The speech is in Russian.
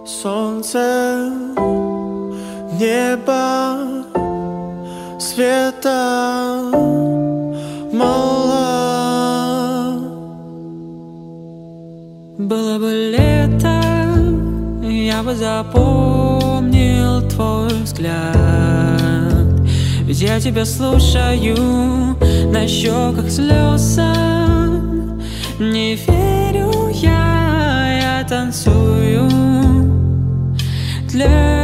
Солнце, небо, света мало. Было бы лето, я бы запомнил твой взгляд. Ведь я тебя слушаю, на щеках слезы. Не верю я танцую для